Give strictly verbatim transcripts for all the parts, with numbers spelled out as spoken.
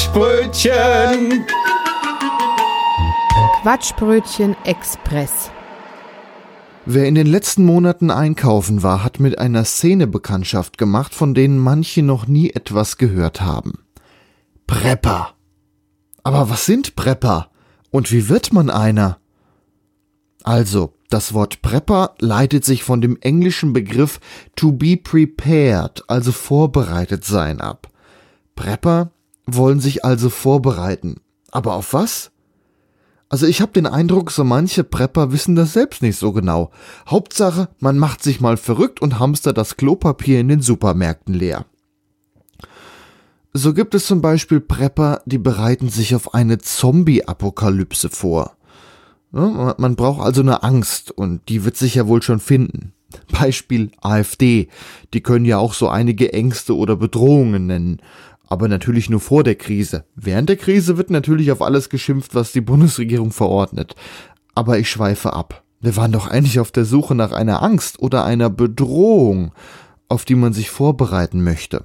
Quatschbrötchen! Quatschbrötchen Express. Wer in den letzten Monaten einkaufen war, hat mit einer Szene Bekanntschaft gemacht, von denen manche noch nie etwas gehört haben. Prepper. Aber was sind Prepper? Und wie wird man einer? Also, das Wort Prepper leitet sich von dem englischen Begriff to be prepared, also vorbereitet sein, ab. Prepper wollen sich also vorbereiten. Aber auf was? Also ich habe den Eindruck, so manche Prepper wissen das selbst nicht so genau. Hauptsache, man macht sich mal verrückt und hamstert das Klopapier in den Supermärkten leer. So gibt es zum Beispiel Prepper, die bereiten sich auf eine Zombie-Apokalypse vor. Ja, man braucht also eine Angst und die wird sich ja wohl schon finden. Beispiel AfD, die können ja auch so einige Ängste oder Bedrohungen nennen. Aber natürlich nur vor der Krise. Während der Krise wird natürlich auf alles geschimpft, was die Bundesregierung verordnet. Aber ich schweife ab. Wir waren doch eigentlich auf der Suche nach einer Angst oder einer Bedrohung, auf die man sich vorbereiten möchte.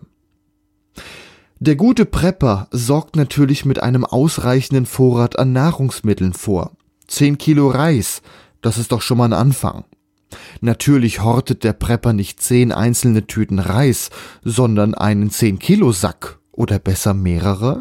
Der gute Prepper sorgt natürlich mit einem ausreichenden Vorrat an Nahrungsmitteln vor. Zehn Kilo Reis, das ist doch schon mal ein Anfang. Natürlich hortet der Prepper nicht zehn einzelne Tüten Reis, sondern einen zehn Kilo Sack. Oder besser mehrere?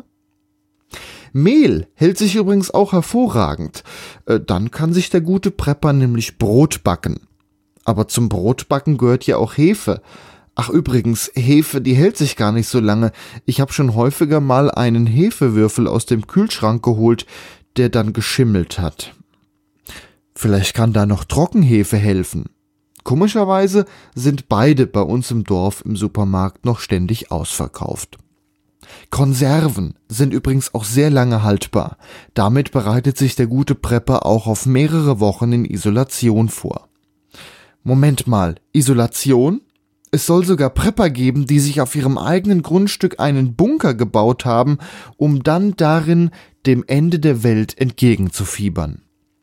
Mehl hält sich übrigens auch hervorragend. Dann kann sich der gute Prepper nämlich Brot backen. Aber zum Brotbacken gehört ja auch Hefe. Ach übrigens, Hefe, die hält sich gar nicht so lange. Ich habe schon häufiger mal einen Hefewürfel aus dem Kühlschrank geholt, der dann geschimmelt hat. Vielleicht kann da noch Trockenhefe helfen. Komischerweise sind beide bei uns im Dorf im Supermarkt noch ständig ausverkauft. Konserven sind übrigens auch sehr lange haltbar. Damit bereitet sich der gute Prepper auch auf mehrere Wochen in Isolation vor. Moment mal, Isolation? Es soll sogar Prepper geben, die sich auf ihrem eigenen Grundstück einen Bunker gebaut haben, um dann darin dem Ende der Welt entgegenzufiebern.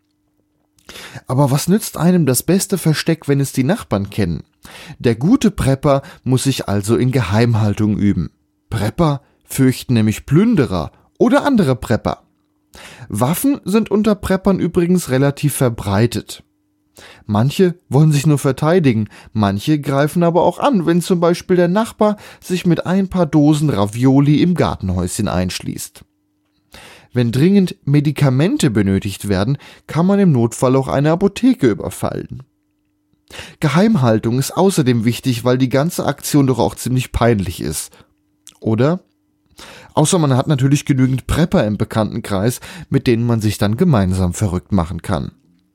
Aber was nützt einem das beste Versteck, wenn es die Nachbarn kennen? Der gute Prepper muss sich also in Geheimhaltung üben. Prepper fürchten nämlich Plünderer oder andere Prepper. Waffen sind unter Preppern übrigens relativ verbreitet. Manche wollen sich nur verteidigen, manche greifen aber auch an, wenn zum Beispiel der Nachbar sich mit ein paar Dosen Ravioli im Gartenhäuschen einschließt. Wenn dringend Medikamente benötigt werden, kann man im Notfall auch eine Apotheke überfallen. Geheimhaltung ist außerdem wichtig, weil die ganze Aktion doch auch ziemlich peinlich ist. Oder? Außer man hat natürlich genügend Prepper im Bekanntenkreis, mit denen man sich dann gemeinsam verrückt machen kann.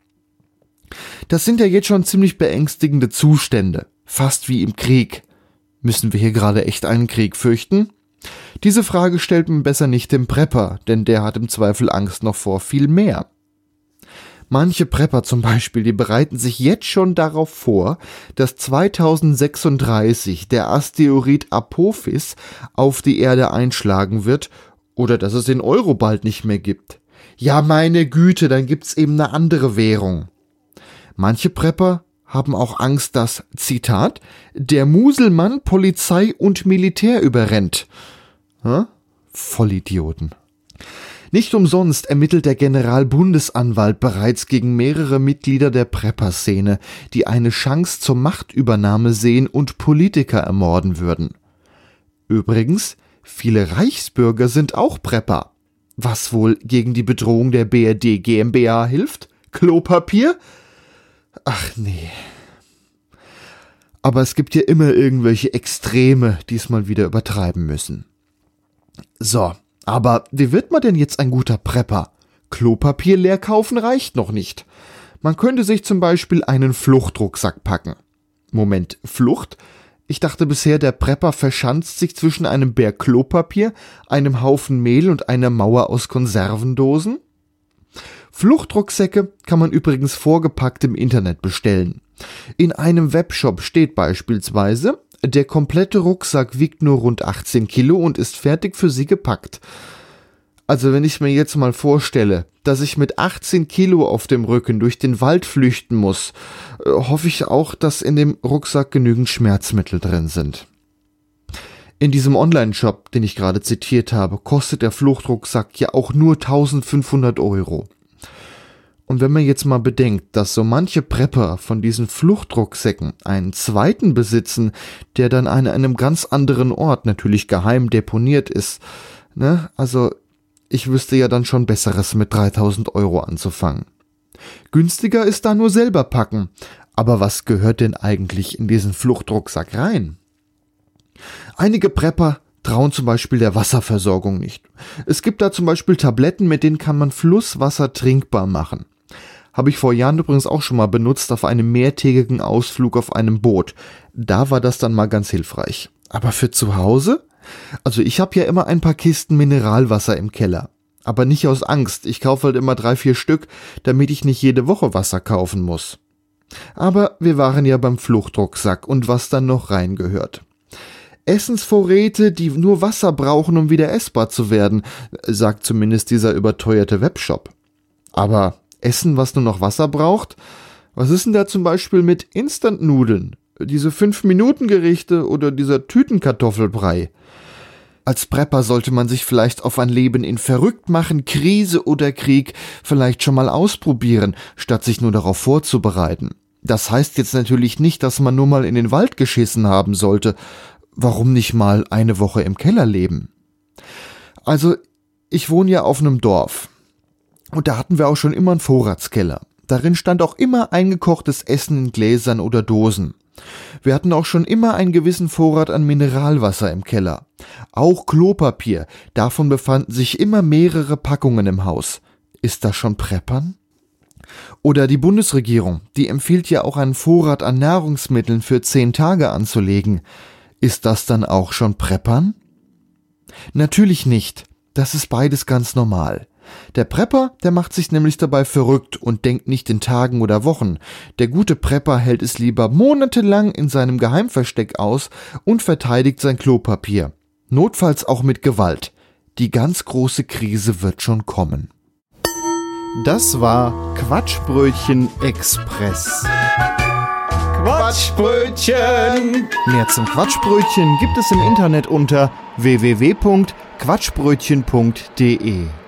Das sind ja jetzt schon ziemlich beängstigende Zustände, fast wie im Krieg. Müssen wir hier gerade echt einen Krieg fürchten? Diese Frage stellt man besser nicht dem Prepper, denn der hat im Zweifel Angst noch vor viel mehr. Manche Prepper zum Beispiel, die bereiten sich jetzt schon darauf vor, dass zweitausendsechsunddreißig der Asteroid Apophis auf die Erde einschlagen wird oder dass es den Euro bald nicht mehr gibt. Ja, meine Güte, dann gibt's eben eine andere Währung. Manche Prepper haben auch Angst, dass, Zitat, der Muselmann Polizei und Militär überrennt. Hä? Vollidioten. Nicht umsonst ermittelt der Generalbundesanwalt bereits gegen mehrere Mitglieder der Prepper-Szene, die eine Chance zur Machtübernahme sehen und Politiker ermorden würden. Übrigens, viele Reichsbürger sind auch Prepper. Was wohl gegen die Bedrohung der B R D GmbH hilft? Klopapier? Ach nee. Aber es gibt ja immer irgendwelche Extreme, die es mal wieder übertreiben müssen. So. Aber wie wird man denn jetzt ein guter Prepper? Klopapier leer kaufen reicht noch nicht. Man könnte sich zum Beispiel einen Fluchtrucksack packen. Moment, Flucht? Ich dachte bisher, der Prepper verschanzt sich zwischen einem Berg Klopapier, einem Haufen Mehl und einer Mauer aus Konservendosen? Fluchtrucksäcke kann man übrigens vorgepackt im Internet bestellen. In einem Webshop steht beispielsweise: Der komplette Rucksack wiegt nur rund achtzehn Kilo und ist fertig für Sie gepackt. Also wenn ich mir jetzt mal vorstelle, dass ich mit achtzehn Kilo auf dem Rücken durch den Wald flüchten muss, hoffe ich auch, dass in dem Rucksack genügend Schmerzmittel drin sind. In diesem Online-Shop, den ich gerade zitiert habe, kostet der Fluchtrucksack ja auch nur eintausendfünfhundert Euro. Und wenn man jetzt mal bedenkt, dass so manche Prepper von diesen Fluchtrucksäcken einen zweiten besitzen, der dann an einem ganz anderen Ort natürlich geheim deponiert ist, ne, also ich wüsste ja dann schon Besseres mit dreitausend Euro anzufangen. Günstiger ist da nur selber packen, aber was gehört denn eigentlich in diesen Fluchtrucksack rein? Einige Prepper trauen zum Beispiel der Wasserversorgung nicht. Es gibt da zum Beispiel Tabletten, mit denen kann man Flusswasser trinkbar machen. Habe ich vor Jahren übrigens auch schon mal benutzt auf einem mehrtägigen Ausflug auf einem Boot. Da war das dann mal ganz hilfreich. Aber für zu Hause? Also ich habe ja immer ein paar Kisten Mineralwasser im Keller. Aber nicht aus Angst. Ich kaufe halt immer drei, vier Stück, damit ich nicht jede Woche Wasser kaufen muss. Aber wir waren ja beim Fluchtrucksack und was dann noch reingehört. Essensvorräte, die nur Wasser brauchen, um wieder essbar zu werden, sagt zumindest dieser überteuerte Webshop. Aber Essen, was nur noch Wasser braucht? Was ist denn da zum Beispiel mit Instant-Nudeln? Diese fünf-Minuten-Gerichte oder dieser Tütenkartoffelbrei? Als Prepper sollte man sich vielleicht auf ein Leben in Verrücktmachen, Krise oder Krieg vielleicht schon mal ausprobieren, statt sich nur darauf vorzubereiten. Das heißt jetzt natürlich nicht, dass man nur mal in den Wald geschissen haben sollte. Warum nicht mal eine Woche im Keller leben? Also, ich wohne ja auf einem Dorf. Und da hatten wir auch schon immer einen Vorratskeller. Darin stand auch immer eingekochtes Essen in Gläsern oder Dosen. Wir hatten auch schon immer einen gewissen Vorrat an Mineralwasser im Keller. Auch Klopapier, davon befanden sich immer mehrere Packungen im Haus. Ist das schon Preppern? Oder die Bundesregierung, die empfiehlt ja auch einen Vorrat an Nahrungsmitteln für zehn Tage anzulegen. Ist das dann auch schon Preppern? Natürlich nicht. Das ist beides ganz normal. Der Prepper, der macht sich nämlich dabei verrückt und denkt nicht in Tagen oder Wochen. Der gute Prepper hält es lieber monatelang in seinem Geheimversteck aus und verteidigt sein Klopapier. Notfalls auch mit Gewalt. Die ganz große Krise wird schon kommen. Das war Quatschbrötchen Express. Quatschbrötchen! Mehr zum Quatschbrötchen gibt es im Internet unter w w w punkt quatschbrötchen punkt d e.